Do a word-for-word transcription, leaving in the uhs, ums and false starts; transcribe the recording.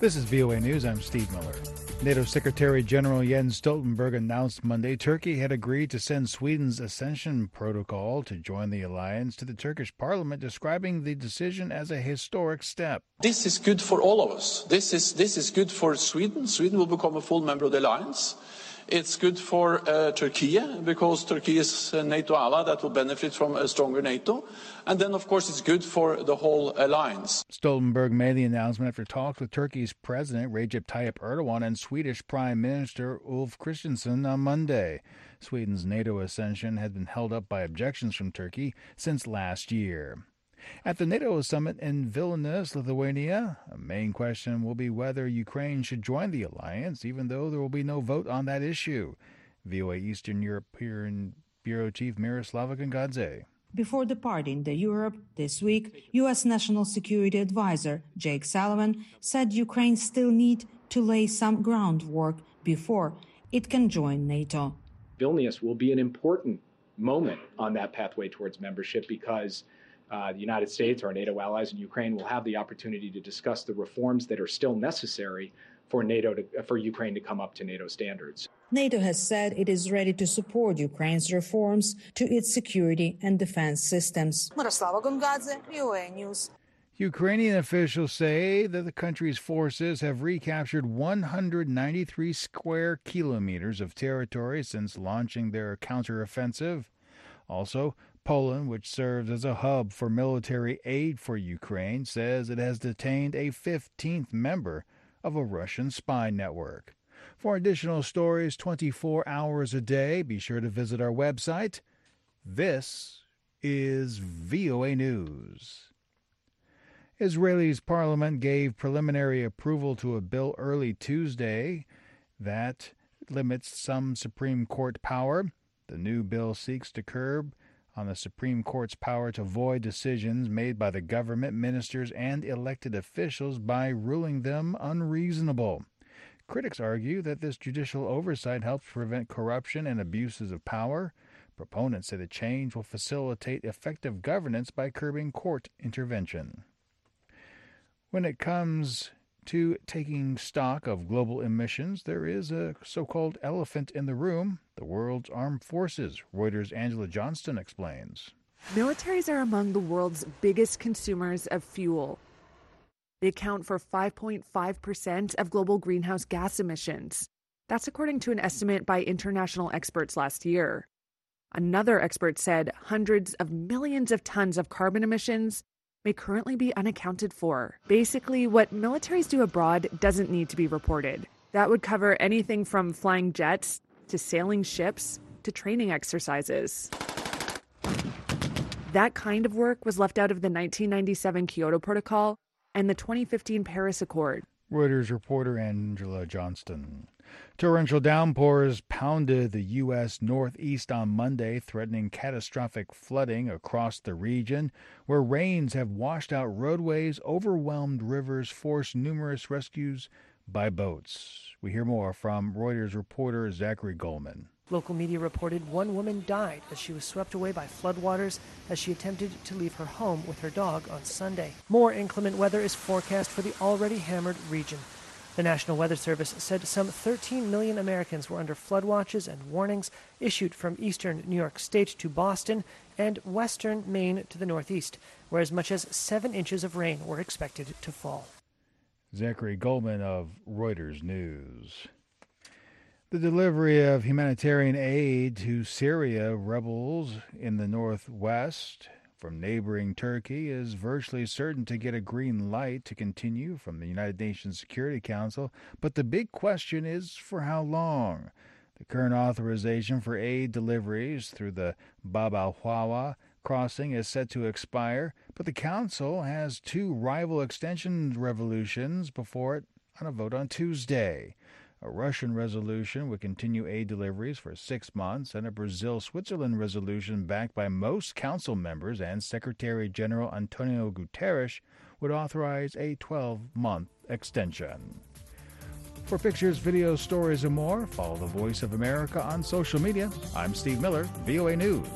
This is V O A News. I'm Steve Miller. NATO Secretary General Jens Stoltenberg announced Monday Turkey had agreed to send Sweden's accession protocol to join the alliance to the Turkish parliament, describing the decision as a historic step. This is good for all of us. This is, this is good for Sweden. Sweden will become a full member of the alliance. It's good for uh, Turkey because Turkey is a NATO ally that will benefit from a stronger NATO. And then, of course, it's good for the whole alliance. Stoltenberg made the announcement after talks with Turkey's President Recep Tayyip Erdogan and Swedish Prime Minister Ulf Kristersson on Monday. Sweden's NATO accession had been held up by objections from Turkey since last year. At the NATO summit in Vilnius, Lithuania, a main question will be whether Ukraine should join the alliance, even though there will be no vote on that issue. V O A Eastern European Bureau Chief Miroslava Gongadze. Before departing the Europe this week, U S National Security Advisor Jake Sullivan said Ukraine still need to lay some groundwork before it can join NATO. Vilnius will be an important moment on that pathway towards membership because Uh, the United States, our NATO allies in Ukraine, will have the opportunity to discuss the reforms that are still necessary for NATO to, for Ukraine to come up to NATO standards. NATO has said it is ready to support Ukraine's reforms to its security and defense systems. Miroslava Gongadze, V O A News. Ukrainian officials say that the country's forces have recaptured one hundred ninety-three square kilometers of territory since launching their counteroffensive. Also, Poland, which serves as a hub for military aid for Ukraine, says it has detained a fifteenth member of a Russian spy network. For additional stories twenty-four hours a day, be sure to visit our website. This is V O A News. Israel's parliament gave preliminary approval to a bill early Tuesday that limits some Supreme Court power. The new bill seeks to curb on the Supreme Court's power to void decisions made by the government, ministers, and elected officials by ruling them unreasonable. Critics argue that this judicial oversight helps prevent corruption and abuses of power. Proponents say the change will facilitate effective governance by curbing court intervention. When it comes to taking stock of global emissions, there is a so-called elephant in the room: the world's armed forces. Reuters' Angela Johnston explains. Militaries are among the world's biggest consumers of fuel. They account for five point five percent of global greenhouse gas emissions. That's according to an estimate by international experts last year. Another expert said hundreds of millions of tons of carbon emissions may currently be unaccounted for. Basically, what militaries do abroad doesn't need to be reported. That would cover anything from flying jets to sailing ships to training exercises. That kind of work was left out of the nineteen ninety-seven Kyoto Protocol and the twenty fifteen Paris Accord. Reuters reporter Angela Johnston. Torrential downpours pounded the U S northeast on Monday, threatening catastrophic flooding across the region, where rains have washed out roadways, overwhelmed rivers, forced numerous rescues by boats. We hear more from Reuters reporter Zachary Goldman. Local media reported one woman died as she was swept away by floodwaters as she attempted to leave her home with her dog on Sunday. More inclement weather is forecast for the already hammered region. The National Weather Service said some thirteen million Americans were under flood watches and warnings issued from eastern New York State to Boston and western Maine to the northeast, where as much as seven inches of rain were expected to fall. Zachary Goldman of Reuters News. The delivery of humanitarian aid to Syria rebels in the northwest from neighboring Turkey is virtually certain to get a green light to continue from the United Nations Security Council, but the big question is for how long. The current authorization for aid deliveries through the Bab al-Hawa crossing is set to expire, but the Council has two rival extension resolutions before it on a vote on Tuesday. A Russian resolution would continue aid deliveries for six months, and a Brazil-Switzerland resolution backed by most council members and Secretary General Antonio Guterres would authorize a twelve-month extension. For pictures, videos, stories, and more, follow the Voice of America on social media. I'm Steve Miller, V O A News.